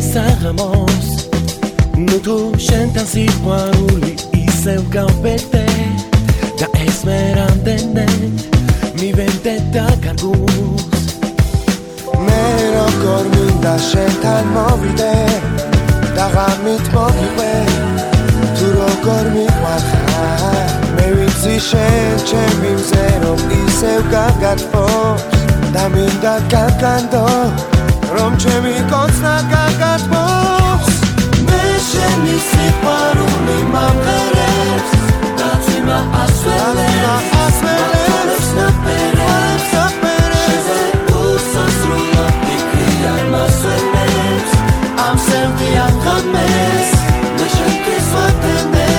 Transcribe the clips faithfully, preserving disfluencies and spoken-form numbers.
საღამოს ნუ თუ შენთან სიყვარული ისევ გავბედე და ეს მე რამდენად მივენდე და გარგულს მე როგორ მინდა შენთან მოვიდე და ღამით მოგიყვე თუ როგორ მიყვარხარ მე ვიცი შენ ჩემი მზე რომ ისევ გაგათბობს და მინდა გაგანდო რომ ჩემი კოცნა გაგათბობს მე შენი სიყვარული მომღერებს და ძიმა ასველებს ასველებს ნაპერებს ნაპერებს უსასრულო იქი არ მასველებს ამ სევდი აღამეს მე შენთვის ვატენდე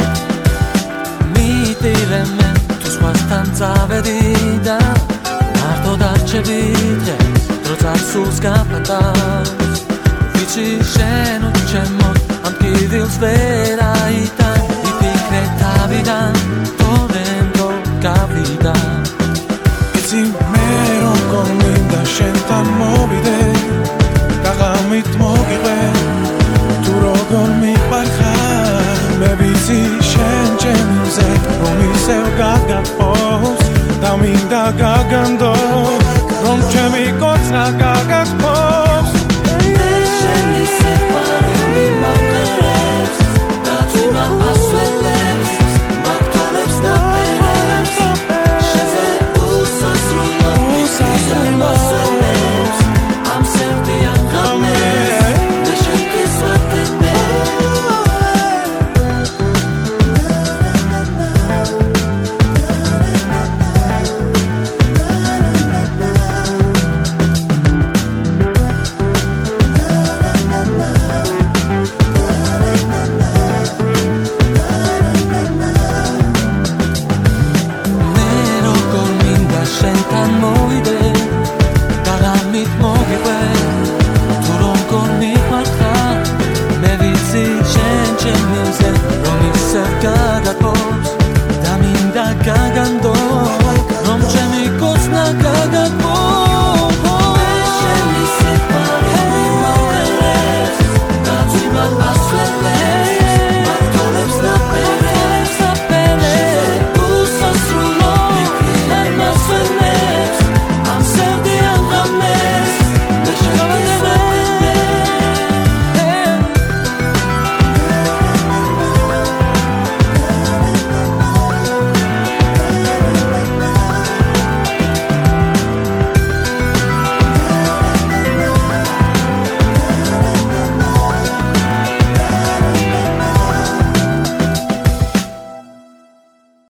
მიტირე მე თუ სხვასთან წავედი და მარტო დარჩები დღეს დრო წარსულს გაფანტავს ვიცი შენ უჩემო ამ კიდილს ვერ აიტან იფიქრე თავიდან თორემ რო გავიდა ვიცი მე როგორ მინდა შენთან მოვიდე და ღამით მოგიყვე თუ როგორ მიყვარხარ მე ვიცი შენ ჩემი მზე რომ ისევ გაგათბობს და მინდა გაგანდო რომ ჩემი კოცნა გაგა